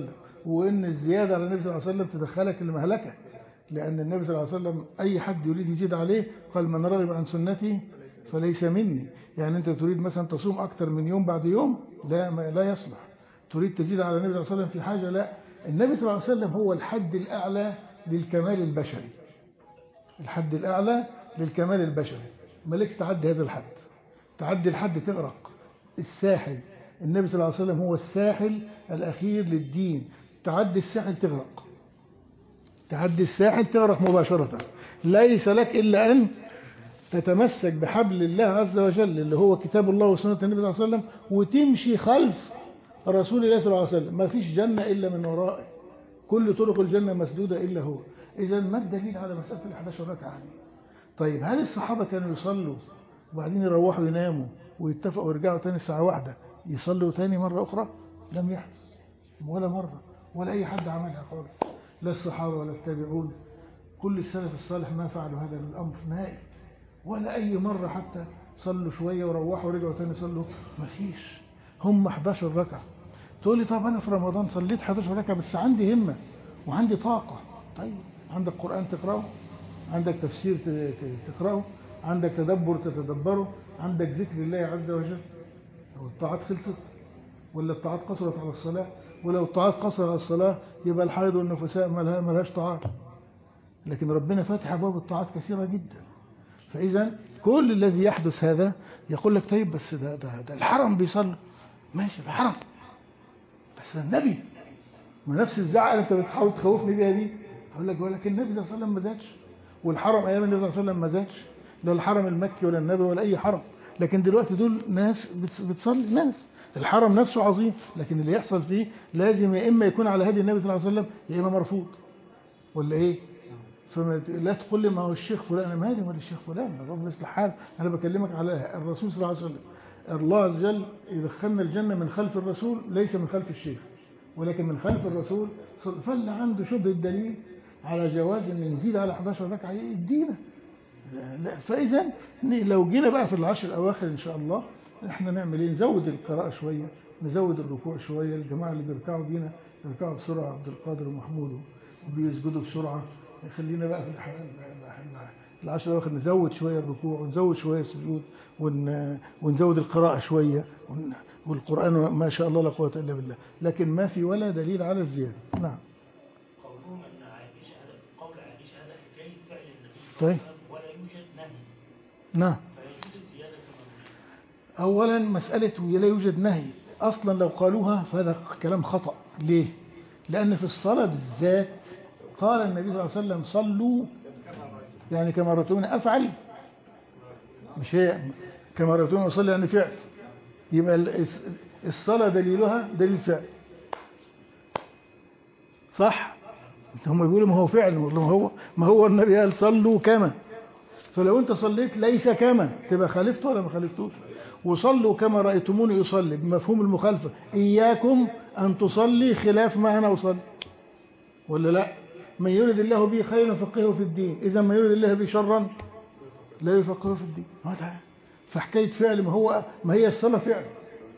وإن الزيادة على النبي صلى الله عليه وسلم تدخلك المهلكة، لأن النبي صلى الله عليه وسلم أي حد يريد يزيد عليه قال من رغب عن سنتي فليس مني. يعني أنت تريد مثلا تصوم أكتر من يوم بعد يوم، لا يصلح. تريد تزيد على النبي صلى الله عليه وسلم في حاجة، لا. النبي صلى الله عليه وسلم هو الحد الأعلى للكمال البشري، الحد الأعلى للكمال البشري، ملك تعدي هذا الحد، تعدي الحد تغرق. الساحل، النبي صلى الله عليه وسلم هو الساحل الأخير للدين، تعدي الساحل تغرق، تعدي الساحل تغرق مباشرة. ليس لك إلا أن تتمسك بحبل الله عز وجل اللي هو كتاب الله وسنة النبي صلى الله عليه وسلم، وتمشي خلف رسول الله صلى الله عليه وسلم. ما فيش جنة إلا من ورائه، كل طرق الجنة مسدودة إلا هو. إذا ما الدليل على مسألة ال11 ركعة؟ طيب هل الصحابة كانوا يصلوا وبعدين يروحوا يناموا ويتفقوا ويرجعوا تاني الساعة 1 يصلوا تاني مرة أخرى؟ لم يحدث ولا مرة، ولا أي حد عملها خالص، لا الصحابة ولا التابعون. كل السلف الصالح ما فعلوا هذا الأمر نهائي، ولا أي مرة حتى صلوا شوية وروحوا ورجعوا تاني صلوا، ما فيش. هم 11 ركعة. تقول لي طب أنا في رمضان صليت 11 ركعة بس عندي همة وعندي طاقة. طيب عندك قرآن تقرأه، عندك تفسير تقرأه، عندك تدبر تتدبره، عندك ذكر الله عز وجل. لو الطاعات خلصت ولا الطاعات قصرت على الصلاة؟ ولو الطاعات قصرت على الصلاة يبقى الحائض والنفساء ما لهاش طاعات. لكن ربنا فاتح أبواب الطاعات كثيرة جدا. فإذا كل الذي يحدث هذا يقول لك طيب بس ده الحرم بيصلي، ماشي الحرم بس النبي، ما نفس الزعل انت بتحاول تخوفني بيها دي. اقول لك ولكن النبي صلى الله عليه وسلم ما زادش، والحرم ايام النبي صلى الله عليه وسلم ما زادش، لا الحرم المكي ولا النبي ولا اي حرم. لكن دلوقتي دول ناس بتصلي، ناس الحرم نفسه عظيم، لكن اللي يحصل فيه لازم يا اما يكون على هدي النبي صلى الله عليه وسلم يا اما مرفوض، ولا ايه؟ فما لا تقول لي ما هو الشيخ فلان، انا مالي ولا الشيخ فلان، الرب يصلح حال. انا بكلمك على الرسول صلى الله عليه وسلم. الله عز وجل يدخلنا الجنه من خلف الرسول، ليس من خلف الشيخ، ولكن من خلف الرسول. فاللي عنده شبه الدليل على جواز ان نزيد على 11 ركعه يدينا. فاذا لو جينا بقى في العشر الاواخر ان شاء الله احنا نعمل ايه؟ نزود القراءه شويه، نزود الركوع شويه. الجماعه اللي بيركعوا بينا يركعوا بسرعه، عبد القادر ومحمود وبيسجدوا بسرعه. خلينا بقى في العشر الاواخر نزود شويه الركوع ونزود شويه السجود ونزود القراءه شويه، والقران ما شاء الله لا قوه الا بالله. لكن ما في ولا دليل على الزياده. نعم. قولهم ان عائشه هذا قول عائشه هذا حكايه فعل النبي طيب. ولا يوجد نهي. نعم. فيجوز الزياده كما اولا مساله لا يوجد نهي اصلا لو قالوها فهذا كلام خطا. ليه؟ لان في الصلاه بالذات قال النبي صلى الله عليه وسلم صلوا يعني كما رأيتموني أفعل، مش هي كما رأيتموني أصلي يعني فعل. يبقى الصلاة دليلها دليل فعل، صح؟ هم بيقولوا ما هو فعل، ما هو النبي قال صلوا كما. فلو أنت صليت ليس كما تبقى خالفته ولا ما خالفتوش؟ وصلوا كما رأيتموني أصلي بمفهوم المخالفة، إياكم أن تصلي خلاف ما أنا أصلي، ولا لا؟ من يريد الله به خيرا يفقهه في الدين. إذا ما يريد الله به شرا لا يفقهه في الدين. فحكاية فعل ما هي الصلاة فعل،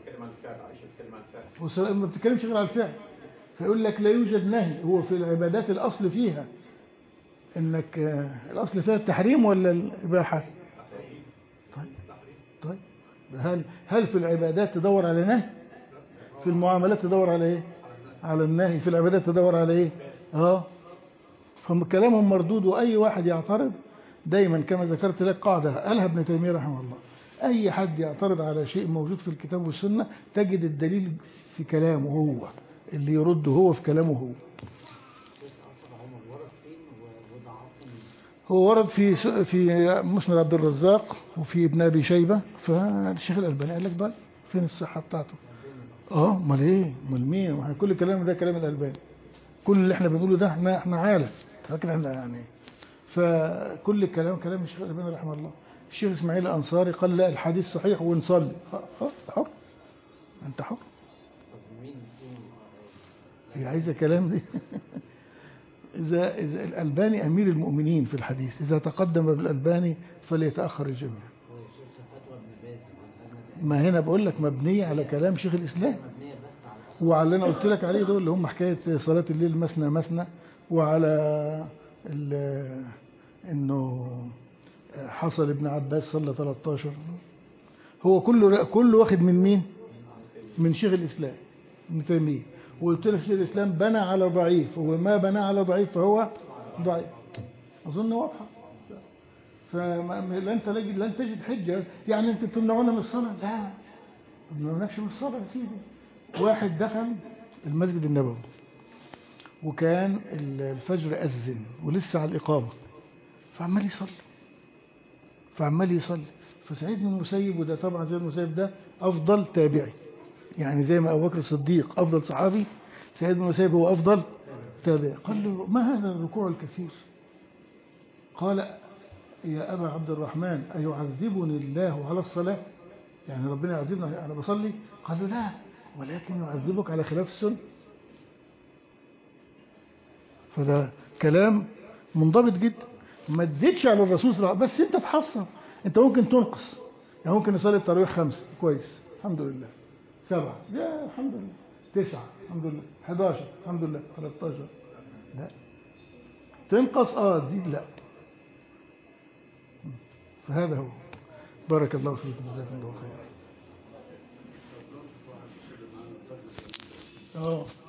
والصلاة ما بتتكلمش غير على الفعل. فيقول لك لا يوجد نهي. هو في العبادات الأصل فيها إنك الأصل فيها التحريم ولا الإباحة؟ طيب هل في العبادات تدور على نهي؟ في المعاملات تدور على إيه؟ على النهي. في العبادات تدور على إيه؟ هم كلامهم مردود. وأي واحد يعترض دايما كما ذكرت لك قاعدة قالها ابن تيمية رحمه الله، أي حد يعترض على شيء موجود في الكتاب والسنة تجد الدليل في كلامه هو، اللي يرده هو في كلامه هو. هو ورد في مسند عبد الرزاق وفي ابن أبي شيبة. فالشيخ الألباني قال لك بقى فين الصحة بتاعته؟ امال ايه؟ امال مين؟ واحنا كل كلام ده كلام الألباني، كل اللي احنا بنقوله ده احنا عالم، فاكر احنا يعني. فكل الكلام كلام الشيخ الألباني رحمه الله. الشيخ اسماعيل الأنصاري قال لا الحديث صحيح ونصلي. حر، انت حر. هي عايزه كلام دي. إذا الألباني أمير المؤمنين في الحديث، إذا تقدم بالألباني فليتأخر الجميع. ما هنا بقول لك مبنية على كلام شيخ الإسلام. وعلى اللي انا قلت لك عليه دول اللي هم حكايه صلاه الليل مثنى مثنى، وعلى انه حصل ابن عباس صلى 13. هو كله واخد من مين؟ من شيخ الاسلام ابن تيميه. وقلت لك شيخ الاسلام بنى على ضعيف، وما بنى على ضعيف فهو ضعيف. اظن واضحه. فلن تجد حجه يعني انت تمنعونا من الصلاه؟ لا، ما تمنعوناش من الصلاه يا سيدي. واحد دخل المسجد النبوي وكان الفجر أذن ولسه على الإقامة، فعمال يصلي. فسعيد بن المسيب، وده طبعا زي المسيب ده أفضل تابعي، يعني زي ما أبو بكر الصديق أفضل صحابي، سعيد بن المسيب هو أفضل تابعي. قال له: ما هذا الركوع الكثير؟ قال: يا أبا عبد الرحمن، أيعذبني الله على الصلاة؟ يعني ربنا يعذبنا أنا بصلي؟ قال له: لا، ولكن يعذبك على خلاف السنة. فده كلام منضبط جدا. ما تزيدش على الرسول صلى الله عليه وسلم، بس انت تحصل. انت ممكن تنقص، يعني ممكن نصلي التراويح 5 كويس الحمد لله، 7 يا الحمد لله، 9 الحمد لله، 11 الحمد لله، 13 لا تنقص، تزيد لا. فهذا هو. بارك الله فيكم وجزاكم الله خيرا.